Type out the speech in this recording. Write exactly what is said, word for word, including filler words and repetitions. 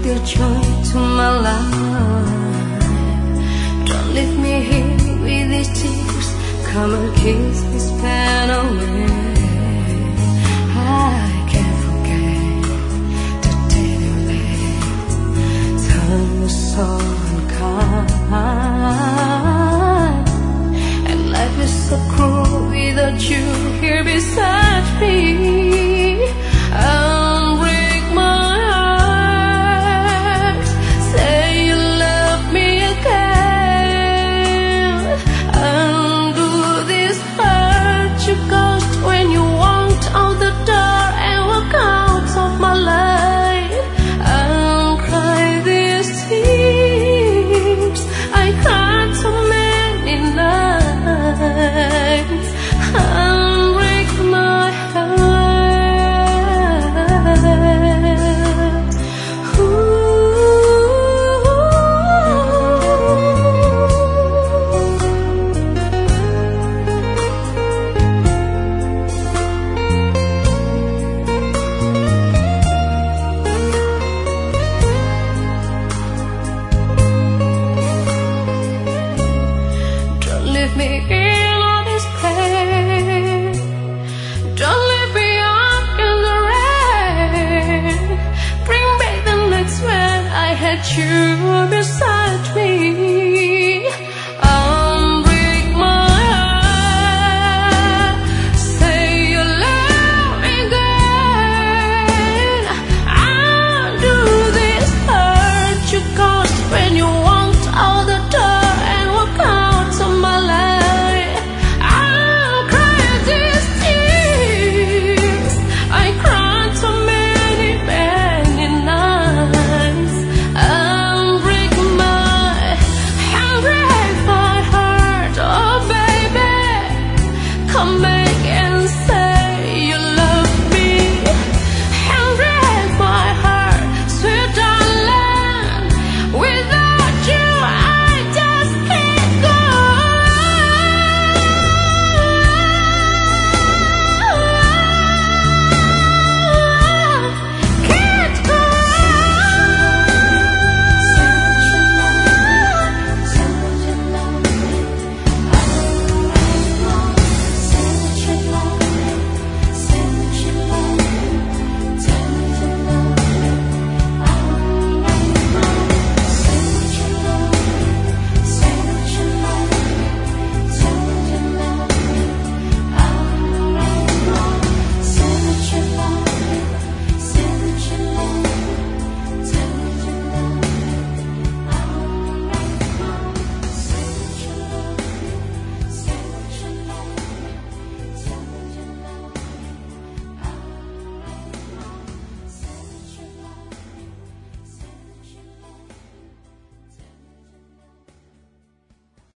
your joy to my life. Don't leave me here with these tears. Come and kiss this pain away. I can't forget to tell you that time was so unkind, and life is so cruel without you here beside me. I'll break my heart. Say you love me again. I'll do this hurt you caused when you walked out the door and walked out of my life. I'll cry these tears I cried so many nights. I'll break my heart. Don't leave me in all this pain. Don't leave me out in the rain. Bring back the nights when I had you beside me.